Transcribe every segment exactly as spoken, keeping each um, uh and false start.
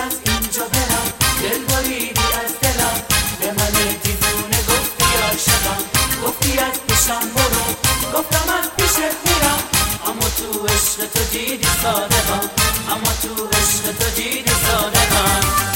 از اینجا برم، دل بریدی از دلم، به من دیوونه گفتی عاشقم، گفتی از پیشم برو، گفتم از پیشت میرم، اما تو عشق تو دیدی صادقم، اما تو عشق تو دیدی صادقم.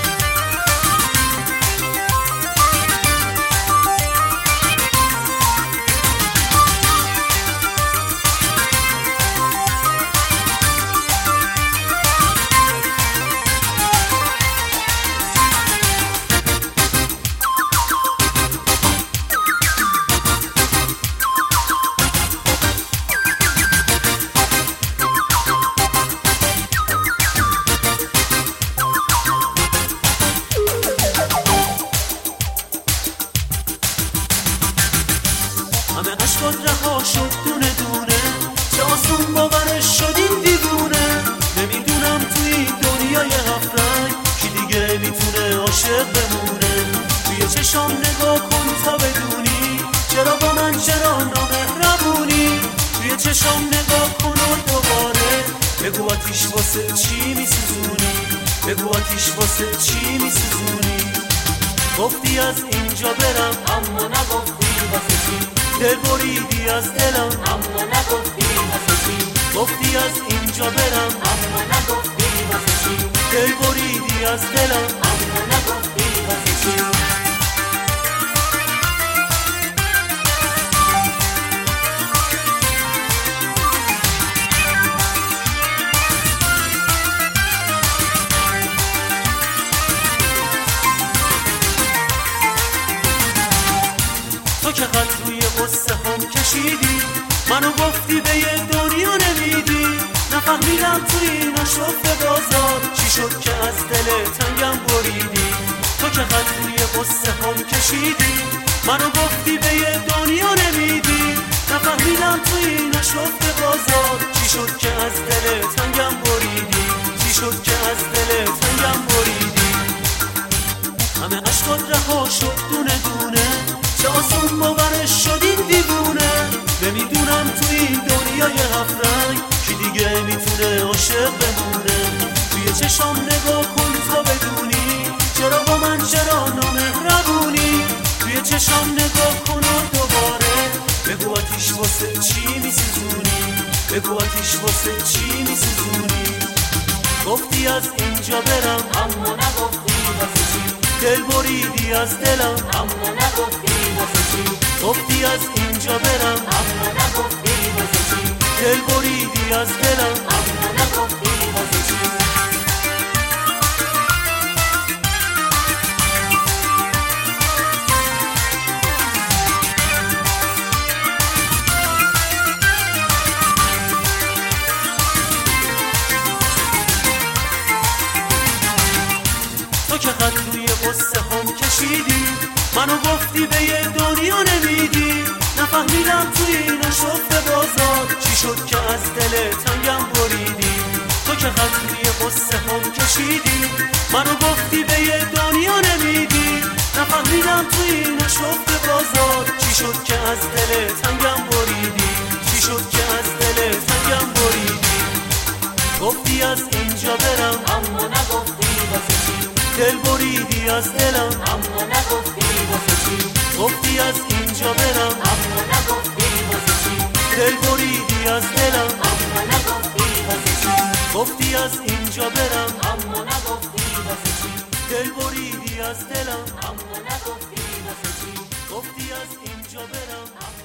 همه عشقات رها شد دونه دونه، چه آسون باورش شدیم دیوونه. نمیدونم توی این دنیای هفت رنگ کی دیگه میتونه عاشق بمونه. توی چشام نگاه کن تا بدونی چرا با من چرا نامهربونی. توی چشام نگاه کن و دوباره بگو آتیش واسه چی میسوزونی، بگو آتیش واسه چی میسوزونی. گفتی از اینجا برم اما نگفتی واسه چی، دل بریدی از دلم اما نگفتی واسه چی. گفتی از اینجا برم اما نگفتی واسه چی، دل بریدی از دلم اما نگفتی واسه چی. تو که خط روی قصه هم کشیدی، منو گفتی به یه دنیا نمیدی. نفهمیدم توی این شفت بازار چی شد که از دل تنگم بریدی. تو که خط روی قصه هم کشیدی، منو گفتی به یه دنیا نمیدی. نفهمیدم توی این شفت بازار چی شد که از دل تنگم بریدی، چی شد که از دل تنگم بریدی. همه عشقات رها شد دونه دونه، چه آسون باورش شدیم دیوونه. نمیدونم توی این دنیای هفت رنگ کی دیگه میتونه عاشق بمونه. توی چشام نگاه کن تا بدونی چرا با من چرا نامهربونی. توی چشام نگاه کن و دوباره بگو آتیش واسه چی میسوزونی، بگو آتیش واسه چی میسوزونی. گفتی از اینجا برم اما نگفتی واسه چی، دل بریدی از دلم اما نگفتی واسه چی. گفتی از اینجا برم اما نگفتی واسه چی، دل بریدی از دلم اما نگفتی واسه چی. تو که خط روی قصه هم کشیدی، منو گفتی به یه دنیا نمیدی. نفهمیدم توی این شفت بازار چی شد که از دل تنگم بریدی. تو که خط روی قصه هم کشیدی، منو گفتی به یه دنیا نمیدی. نفهمیدم توی این شفت بازار چی شد که از دل تنگم بریدی، چی شد که از دل تنگم بریدی. گفتی از اینجا برم اما نگفتی واسه چی، دل بریدی از دلم اما نگفتی واسه چی. گفتی از اینجا برم اما نگفتی واسه چی، دل بریدی از دلم اما نگفتی واسه چی. گفتی از اینجا برم اما نگفتی واسه چی، دل بریدی از دلم اما نگفتی واسه چی. گفتی از اینجا برم